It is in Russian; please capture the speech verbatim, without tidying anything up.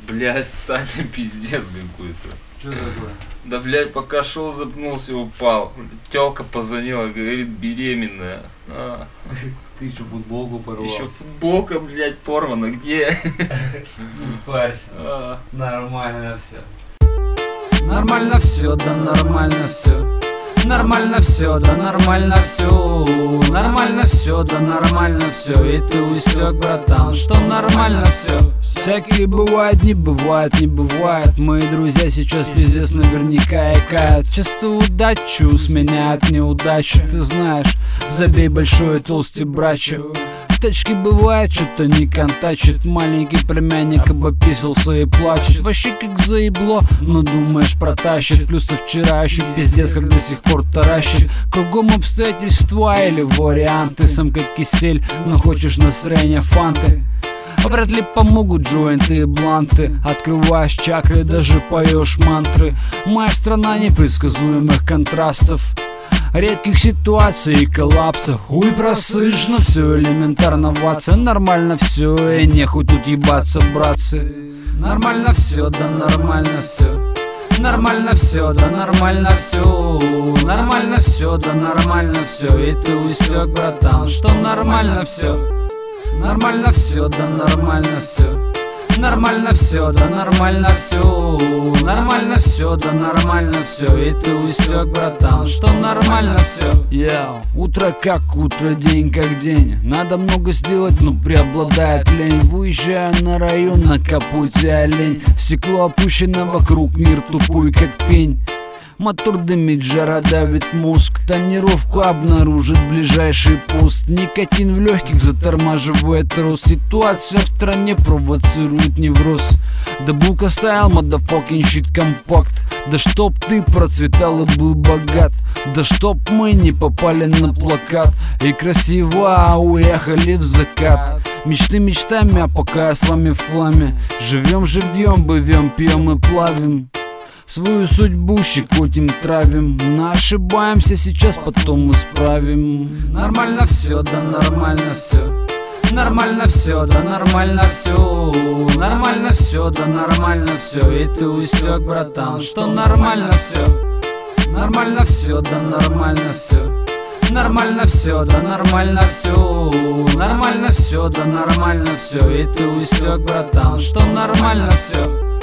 Блядь, Саня, пиздец какой-то. Что такое? Да, блядь, пока шел, запнулся и упал. Тёлка позвонила, говорит, беременная. А. Ты еще футболку порвал. Еще футболка, блядь, порвана. Где? Не парься. А. Нормально все. Нормально все, да нормально все. Нормально все, да нормально все. Нормально все, да нормально все. И ты усек, братан, что нормально все. Всякие бывают, не бывает, не бывает. Мои друзья сейчас пиздец наверняка икают. Часто удачу сменяют неудачи. Ты знаешь, забей большой толстый брачик. Тачки бывает, что-то не контачит. Маленький племянник обописался и плачет. Вообще как заебло, но думаешь протащит. Плюс вчера еще пиздец, как до сих пор таращит. Кругом обстоятельства или варианты. Сам как кисель, но хочешь настроение фанты. Вряд ли помогут джойнты и бланты. Открываешь чакры, даже поешь мантры. Моя страна непредсказуемых контрастов, редких ситуаций и коллапсов. Хуй просыжно, все элементарно, ватса. Нормально все, и нехуй тут ебаться, братцы. Нормально все, да нормально все. Нормально все, да нормально все. Нормально все, да нормально все. И ты усек, братан, что нормально все. Нормально все, да нормально все. Нормально все, да нормально все. Нормально все, да нормально все. И ты усек, братан, что нормально все. Yeah. Утро как утро, день как день. Надо много сделать, но преобладает лень. Выезжаю на район, на капоте олень. Стекло опущено вокруг, мир тупой как пень. Мотор дымит, жара давит мозг. Тонировку обнаружит ближайший пост. Никотин в легких затормаживает рост. Ситуация в стране провоцирует невроз. Да булка стайл, motherfucking shit компакт. Да чтоб ты процветал и был богат. Да чтоб мы не попали на плакат и красиво уехали в закат. Мечты мечтами, а пока я с вами в фламе. Живем, живем, бывем, пьем и плавим. Свою судьбу щекотим, травим. Но ошибаемся сейчас, потом исправим. Нормально все, да нормально все. Нормально все, да нормально все. Нормально все, да нормально все. И ты усек, братан, что нормально все. Нормально все, да нормально все. Нормально все, да нормально все. Нормально все, да нормально все. И ты усек, братан, что нормально все.